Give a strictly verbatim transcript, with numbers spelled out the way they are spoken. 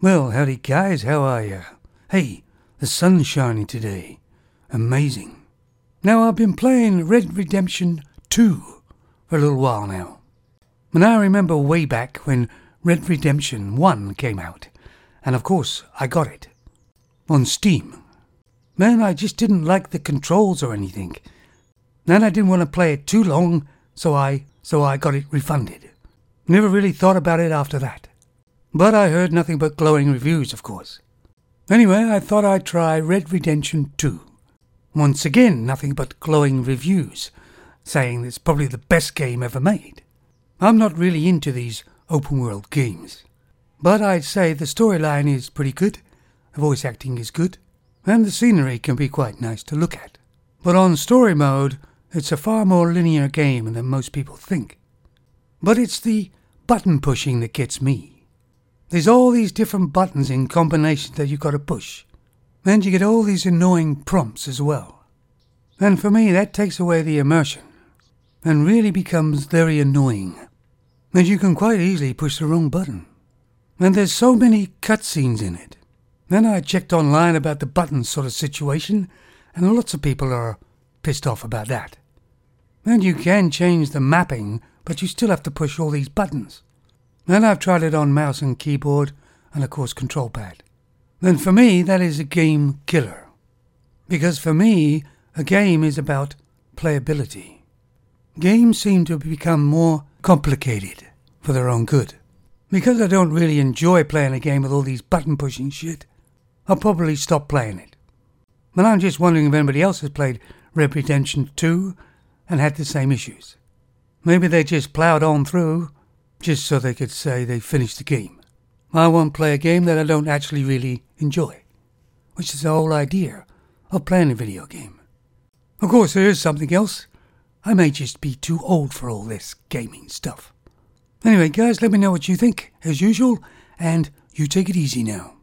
Well, howdy guys, how are ya? Hey, the sun's shining today. Amazing. Now, I've been playing Red Dead Redemption two for a little while now. And I remember way back when Red Dead Redemption one came out. And of course, I got it. On Steam. Man, I just didn't like the controls or anything. Then I didn't want to play it too long, so I so I got it refunded. Never really thought about it after that. But I heard nothing but glowing reviews, of course. Anyway, I thought I'd try Red Dead Redemption two. Once again, nothing but glowing reviews, saying it's probably the best game ever made. I'm not really into these open-world games. But I'd say the storyline is pretty good, the voice acting is good, and the scenery can be quite nice to look at. But on story mode, it's a far more linear game than most people think. But it's the button pushing that gets me. There's all these different buttons in combination that you've got to push. And you get all these annoying prompts as well. And for me, that takes away the immersion. And really becomes very annoying. And you can quite easily push the wrong button. And there's so many cutscenes in it. Then I checked online about the buttons sort of situation, and lots of people are pissed off about that. And you can change the mapping, but you still have to push all these buttons. And I've tried it on mouse and keyboard, and of course control pad. And for me, that is a game killer. Because for me, a game is about playability. Games seem to become more complicated for their own good. Because I don't really enjoy playing a game with all these button pushing shit, I'll probably stop playing it. But I'm just wondering if anybody else has played Red Dead Redemption two and had the same issues. Maybe they just ploughed on through just so they could say they finished the game. I won't play a game that I don't actually really enjoy, which is the whole idea of playing a video game. Of course, there is something else. I may just be too old for all this gaming stuff. Anyway, guys, let me know what you think, as usual, and you take it easy now.